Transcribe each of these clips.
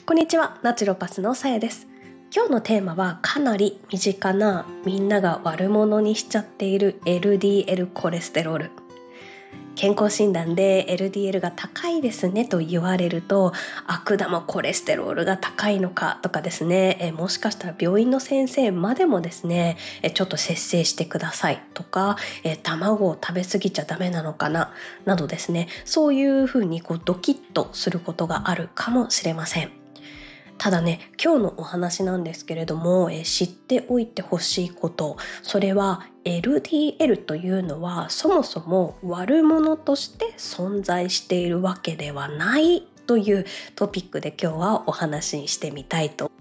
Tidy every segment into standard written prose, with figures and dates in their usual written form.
こんにちは、ナチュロパスのさやです。今日のテーマはかなり身近な、みんなが悪者にしちゃっている LDL コレステロール。健康診断で LDL が高いですねと言われると、悪玉コレステロールが高いのかとかですね、もしかしたら病院の先生までもですね、ちょっと節制してくださいとか、卵を食べ過ぎちゃダメなのかななどですね、そういうふうにドキッとすることがあるかもしれません。ただね、今日のお話なんですけれども、知っておいてほしいこと、それは LDL というのはそもそも悪者として存在しているわけではないというトピックで今日はお話ししてみたいと。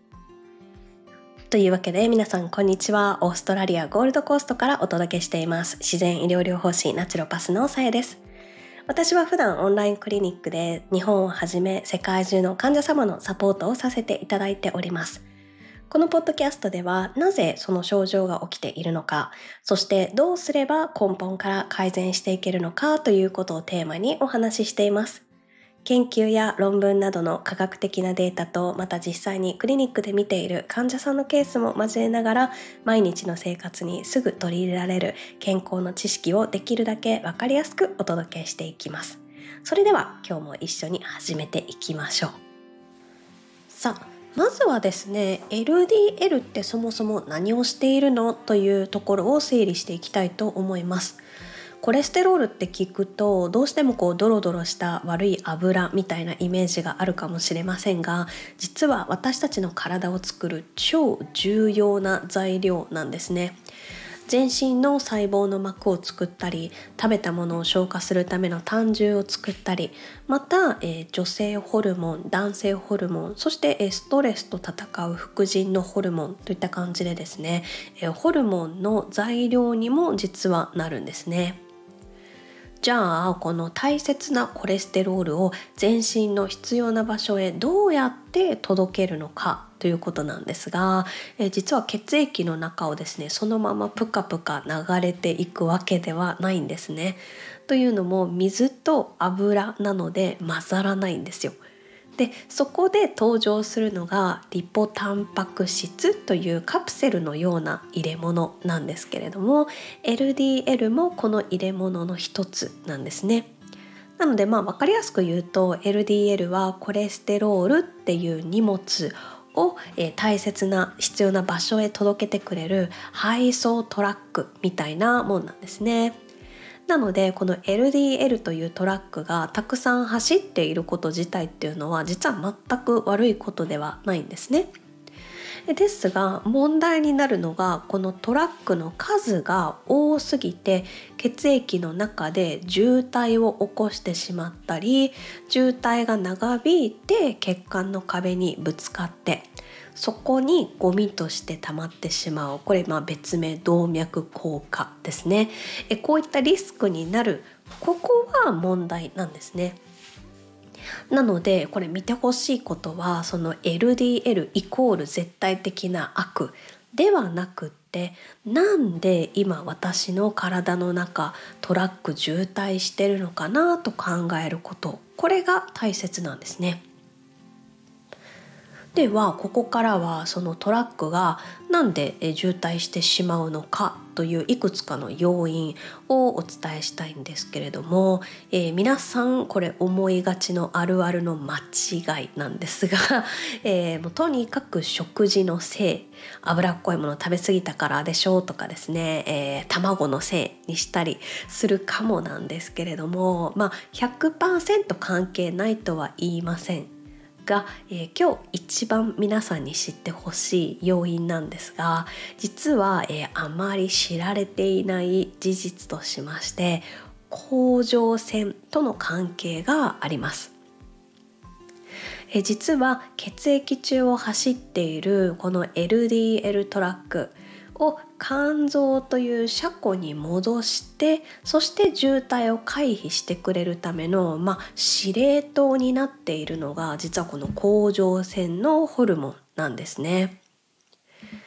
というわけで皆さんこんにちは。オーストラリアゴールドコーストからお届けしています自然医療療法士ナチュロパスのさやです。私は普段オンラインクリニックで日本をはじめ世界中の患者様のサポートをさせていただいております。このポッドキャストではなぜその症状が起きているのか、そしてどうすれば根本から改善していけるのかということをテーマにお話ししています。研究や論文などの科学的なデータと、また実際にクリニックで見ている患者さんのケースも交えながら、毎日の生活にすぐ取り入れられる健康の知識をできるだけ分かりやすくお届けしていきます。それでは今日も一緒に始めていきましょう。さあ、まずはですね、LDL ってそもそも何をしているのというところを整理していきたいと思います。コレステロールって聞くとどうしてもドロドロした悪い油みたいなイメージがあるかもしれませんが、実は私たちの体を作る超重要な材料なんですね。全身の細胞の膜を作ったり、食べたものを消化するための胆汁を作ったり、また、女性ホルモン、男性ホルモン、そして、ストレスと戦う副腎のホルモンといった感じでですね、ホルモンの材料にも実はなるんですね。じゃあこの大切なコレステロールを全身の必要な場所へどうやって届けるのかということなんですが、実は血液の中をですね、そのままプカプカ流れていくわけではないんですね。というのも水と油なので混ざらないんですよ。でそこで登場するのがリポタンパク質というカプセルのような入れ物なんですけれども、 LDL もこの入れ物の一つなんですね。なので分かりやすく言うと LDL はコレステロールっていう荷物を、大切な必要な場所へ届けてくれる配送トラックみたいなもんなんですね。なのでこの LDL というトラックがたくさん走っていること自体っていうのは実は全く悪いことではないんですね。ですが問題になるのがこのトラックの数が多すぎて血液の中で渋滞を起こしてしまったり、渋滞が長引いて血管の壁にぶつかってそこにゴミとして溜まってしまう。これ別名動脈硬化ですね。こういったリスクになる、ここは問題なんですね。なのでこれ見てほしいことは、その LDL イコール絶対的な悪ではなくって、なんで今私の体の中トラック渋滞してるのかなと考えること、これが大切なんですね。ではここからはそのトラックがなんで渋滞してしまうのかといういくつかの要因をお伝えしたいんですけれども、皆さんこれ思いがちのあるあるの間違いなんですが、もうとにかく食事のせい、脂っこいもの食べ過ぎたからでしょうとかですね、卵のせいにしたりするかもなんですけれども、100% 関係ないとは言いませんが、今日一番皆さんに知ってほしい要因なんですが、実は、あまり知られていない事実としまして甲状腺との関係があります。実は血液中を走っているこの LDL トラックを肝臓という車庫に戻して、そして渋滞を回避してくれるための、司令塔になっているのが実はこの甲状腺のホルモンなんですね。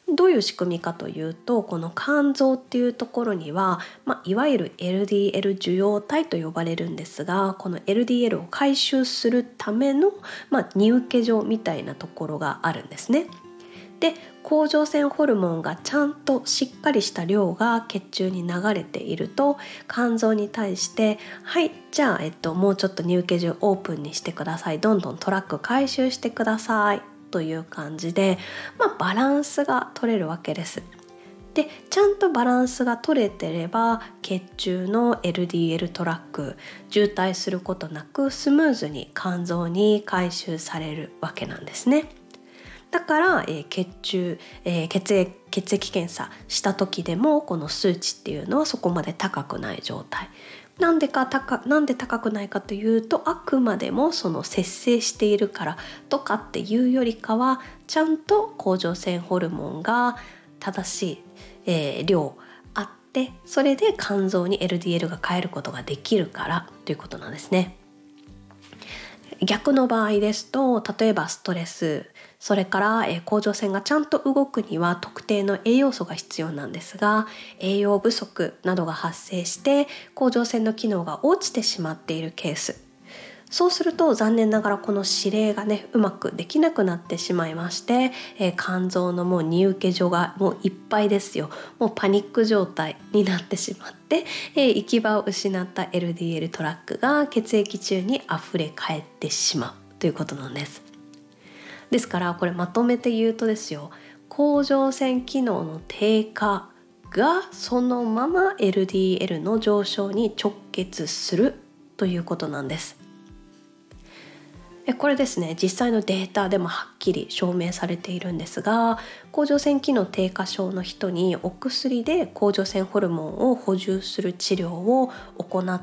どういう仕組みかというと、この肝臓っていうところには、いわゆる LDL 受容体と呼ばれるんですが、この LDL を回収するための、荷受所みたいなところがあるんですね。で、甲状腺ホルモンがちゃんとしっかりした量が血中に流れていると、肝臓に対してはい、じゃあ、もうちょっと荷受所オープンにしてください、どんどんトラック回収してくださいという感じで、バランスが取れるわけです。で、ちゃんとバランスが取れてれば血中の LDL トラック渋滞することなくスムーズに肝臓に回収されるわけなんですね。だから、血液検査した時でもこの数値っていうのはそこまで高くない状態。なんで高くないかというと、あくまでもその節制しているからとかっていうよりかは、ちゃんと甲状腺ホルモンが正しい、量あって、それで肝臓に LDL が変えることができるからということなんですね。逆の場合ですと、例えばストレス、それから、甲状腺がちゃんと動くには特定の栄養素が必要なんですが、栄養不足などが発生して甲状腺の機能が落ちてしまっているケース、そうすると残念ながらこの指令がね、うまくできなくなってしまいまして、肝臓のもう荷受所がもういっぱいですよ。もうパニック状態になってしまって、行き場を失った LDL トラックが血液中に溢れ返ってしまうということなんです。ですからこれまとめて言うとですよ、甲状腺機能の低下がそのまま LDL の上昇に直結するということなんです。これですね、実際のデータでもはっきり証明されているんですが、甲状腺機能低下症の人にお薬で甲状腺ホルモンを補充する治療を行った、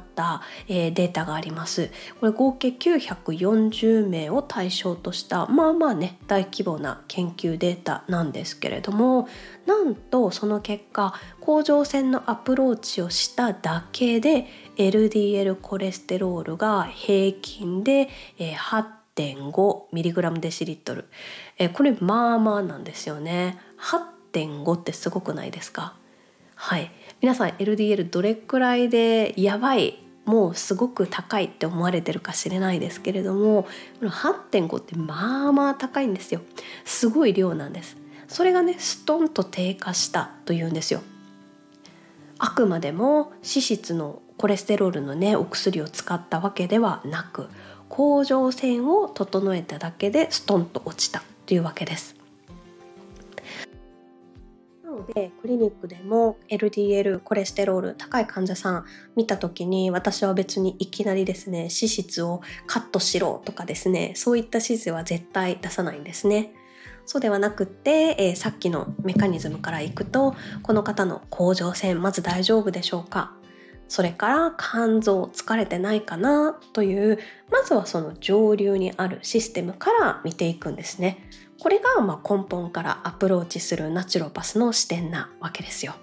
データがあります。これ合計940名を対象とした大規模な研究データなんですけれども、なんとその結果、甲状腺のアプローチをしただけで LDL コレステロールが平均で8.5 ミリグラムデシリットル、これなんですよね。8.5 ってすごくないですか？はい、皆さん LDL どれくらいでやばい、もうすごく高いって思われてるかしれないですけれども、この 8.5 って高いんですよ。すごい量なんです。それがね、ストンと低下したというんですよ。あくまでも脂質のコレステロールのね、お薬を使ったわけではなく、甲状腺を整えただけでストンと落ちたというわけです。なのでクリニックでも LDL コレステロール高い患者さん見た時に、私は別にいきなりですね、脂質をカットしろとかですね、そういった指示は絶対出さないんですね。そうではなくって、さっきのメカニズムからいくと、この方の甲状腺まず大丈夫でしょうか、それから肝臓疲れてないかなという、まずはその上流にあるシステムから見ていくんですね。これが根本からアプローチするナチュロパスの視点なわけですよ。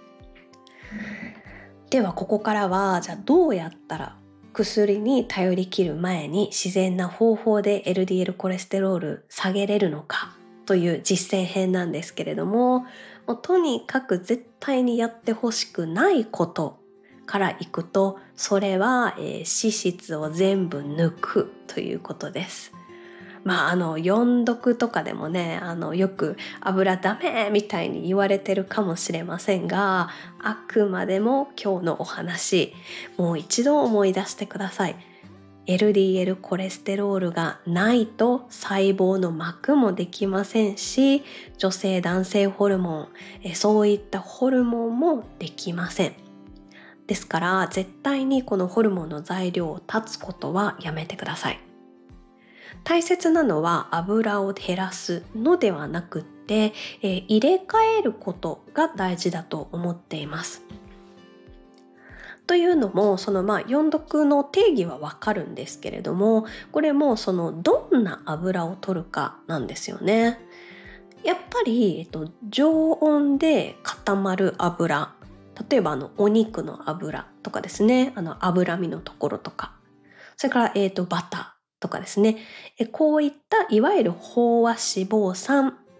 ではここからは、じゃあどうやったら薬に頼り切る前に自然な方法で LDL コレステロール下げれるのかという実践編なんですけれども、とにかく絶対にやってほしくないことからいくと、それは、脂質を全部抜くということです。読読とかでもね、よく油ダメみたいに言われてるかもしれませんが、あくまでも今日のお話、もう一度思い出してください。LDL コレステロールがないと細胞の膜もできませんし、女性男性ホルモン、そういったホルモンもできません。ですから絶対にこのホルモンの材料を断つことはやめてください。大切なのは油を減らすのではなくって、入れ替えることが大事だと思っています。というのも、その4毒の定義はわかるんですけれども、これもそのどんな油を取るかなんですよね。やっぱり、常温で固まる油、例えばお肉の油とかですね、脂身のところとか、それから、バターとかですね、こういったいわゆる飽和脂肪酸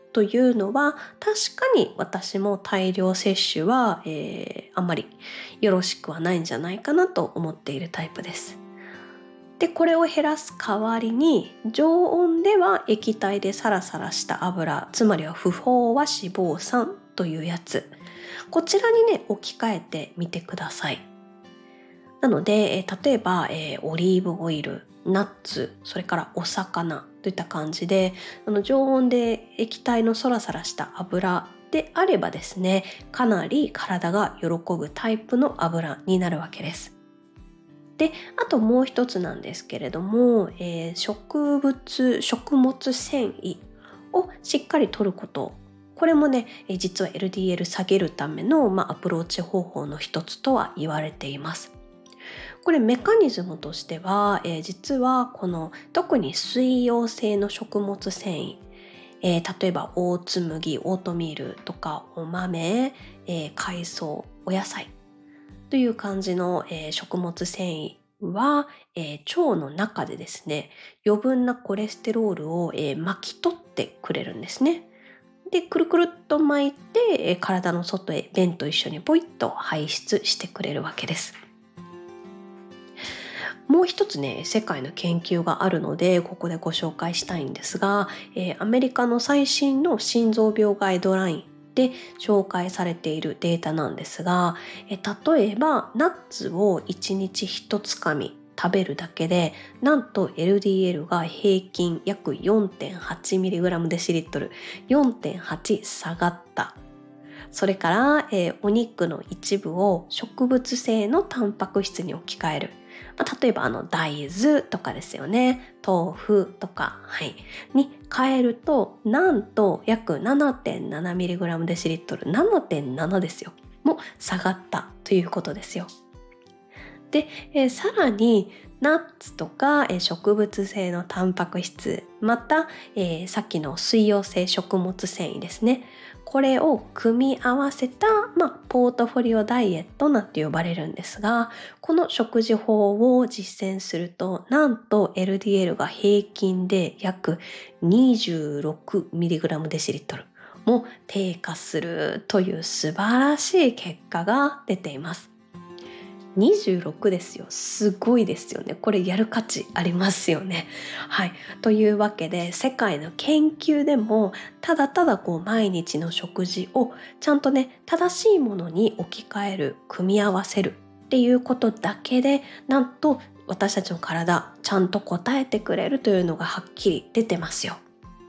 というのは確かに私も大量摂取は、あんまりよろしくはないんじゃないかなと思っているタイプです。で、これを減らす代わりに常温では液体でサラサラした油、つまりは不飽和脂肪酸というやつ、こちらにね置き換えてみてください。なので、例えば、オリーブオイル、ナッツ、それからお魚といった感じで、常温で液体のサラサラした油であればですね、かなり体が喜ぶタイプの油になるわけです。で、あともう一つなんですけれども、食物繊維をしっかり摂ること。これもね、実は LDL 下げるための、アプローチ方法の一つとは言われています。これメカニズムとしては、実はこの特に水溶性の食物繊維、例えばオーツ麦、オートミールとかお豆、海藻、お野菜という感じの、食物繊維は、腸の中でですね、余分なコレステロールを、巻き取ってくれるんですね。で、くるくるっと巻いて、体の外へ便と一緒にポイッと排出してくれるわけです。もう一つね、世界の研究があるので、ここでご紹介したいんですが、アメリカの最新の心臓病ガイドラインで紹介されているデータなんですが、例えばナッツを1日1つかみ食べるだけで、なんと LDL が平均約 4.8mg デシリットル、4.8 下がった。それから、お肉の一部を植物性のタンパク質に置き換える。例えば大豆とかですよね。豆腐とか、に変えると、なんと約 7.7mg デシリットル、7.7 ですよ。も下がったということですよ。で、さらにナッツとか、植物性のタンパク質、また、さっきの水溶性食物繊維ですね。これを組み合わせた、ポートフォリオダイエットなんて呼ばれるんですが、この食事法を実践すると、なんと LDL が平均で約 26mg デシリットルも低下するという素晴らしい結果が出ています。26ですよ。すごいですよね。これやる価値ありますよね。というわけで、世界の研究でもただただ毎日の食事をちゃんとね、正しいものに置き換える、組み合わせるっていうことだけで、なんと私たちの体ちゃんと応えてくれるというのがはっきり出てますよ。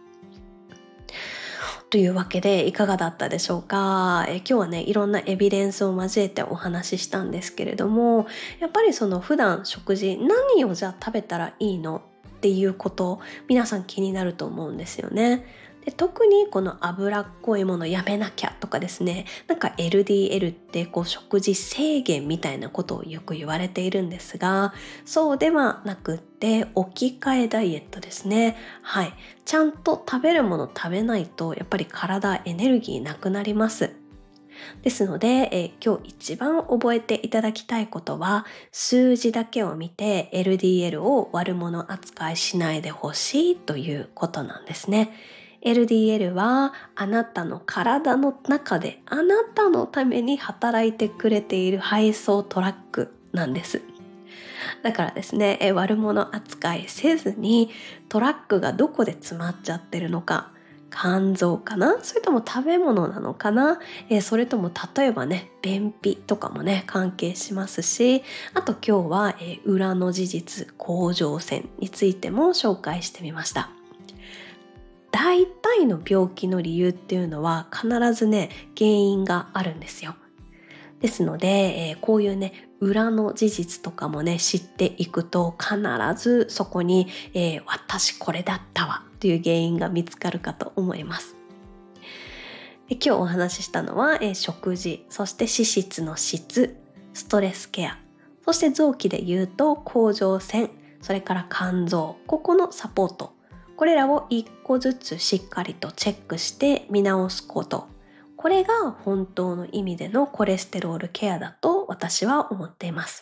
というわけでいかがだったでしょうか。今日はね、いろんなエビデンスを交えてお話ししたんですけれども、やっぱり普段食事、何をじゃあ食べたらいいのっていうこと、皆さん気になると思うんですよね。で、特にこの脂っこいものやめなきゃとかですね、LDL って食事制限みたいなことをよく言われているんですが、そうではなくって置き換えダイエットですね。ちゃんと食べるもの食べないとやっぱり体エネルギーなくなります。ですので、今日一番覚えていただきたいことは、数字だけを見て LDL を悪者扱いしないでほしいということなんですね。LDL はあなたの体の中であなたのために働いてくれている配送トラックなんです。だからですね、悪者扱いせずにトラックがどこで詰まっちゃってるのか、肝臓かな、それとも食べ物なのかな、それとも例えばね、便秘とかもね関係しますし、あと今日は、裏の事実、甲状腺についても紹介してみました。大体の病気の理由っていうのは必ずね、原因があるんですよ。ですので、こういうね、裏の事実とかもね、知っていくと必ずそこに、私これだったわという原因が見つかるかと思います。今日お話ししたのは、食事、そして脂質の質、ストレスケア、そして臓器で言うと甲状腺、それから肝臓、ここのサポート、これらを一個ずつしっかりとチェックして見直すこと。これが本当の意味でのコレステロールケアだと私は思っています。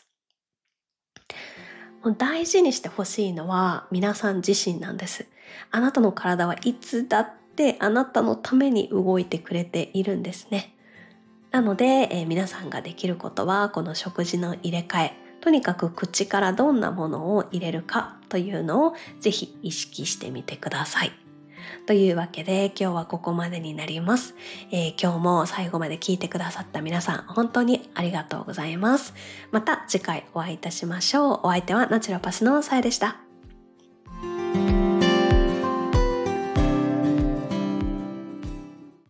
大事にしてほしいのは皆さん自身なんです。あなたの体はいつだっってあなたのために動いてくれているんですね。なので、皆さんができることはこの食事の入れ替え、とにかく口からどんなものを入れるかというのをぜひ意識してみてください。というわけで今日はここまでになります。今日も最後まで聞いてくださった皆さん本当にありがとうございます。また次回お会いいたしましょう。お相手はナチュラパスのさえでした。